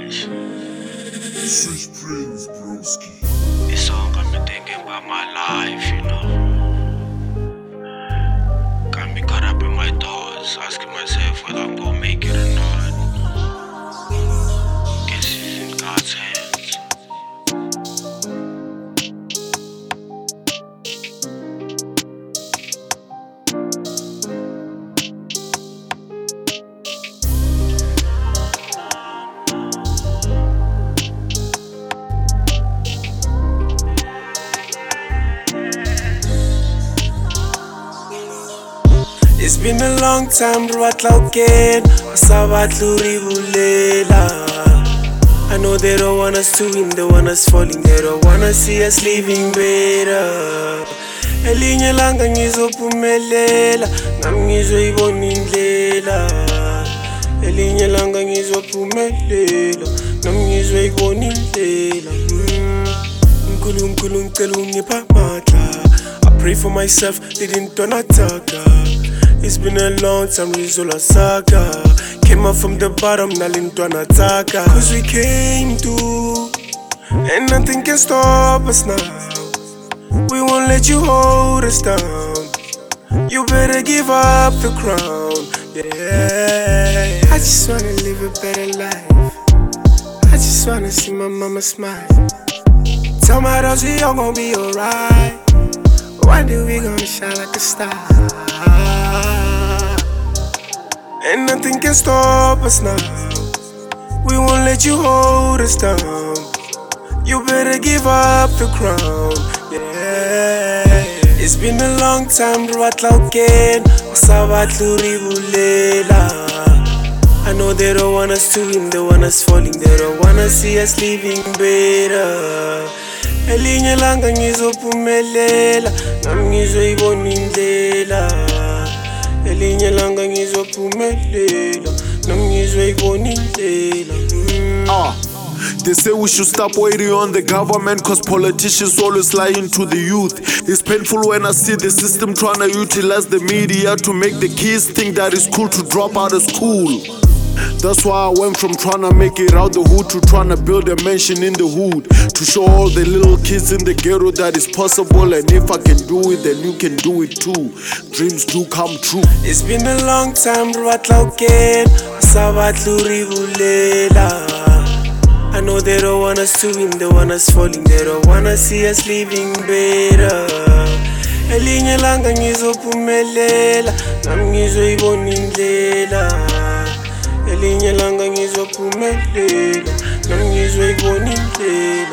Switch Prince, broski. This song got me thinking about my life, you know. Got me caught up in my thoughts, asking myself whether I'm gonna make it or not. Guess it's in God's hands. It's been a long time, again. I know they don't want us to win, they want us falling. They don't wanna see us living better. Elinye langa ngizophumelela, nami ngizoyibona indlela. Elinye langa ngizophumelela, nami ngizoyibona indlela. Nkulunkulu ngicela ungipha amandla. I pray for myself, didn't attack. It's been a long time, Rizola Saga. Came up from the bottom, Nalintwana Taka. Cause we came through, and nothing can stop us now. We won't let you hold us down. You better give up the crown, yeah. I just wanna live a better life. I just wanna see my mama smile. Tell my dogs we all gon' be alright. One day we gonna shine like a star. And nothing can stop us now. We won't let you hold us down. You better give up the crown, yeah. It's been a long time, again. I know they don't want us to win, they want us falling. They don't wanna see us living better. Elinye langa ngizophumelela, nami ngizoyibona indlela. Elinye langa ngizophumelela, nami ngizoyibona indlela. They say we should stop waiting on the government, cause politicians always lying to the youth. It's painful when I see the system trying to utilize the media to make the kids think that it's cool to drop out of school. That's why I went from trying to make it out the hood to trying to build a mansion in the hood, to show all the little kids in the ghetto that it's possible, and if I can do it, then you can do it too. Dreams do come true. It's been a long time, again. I know they don't want us to win, they want us falling. They don't wanna see us living better. Elinye langa ngizophumelela, nami ngizoyibona indlela. Elinye langa ngizophumelela, nami ngizoyibona indlela.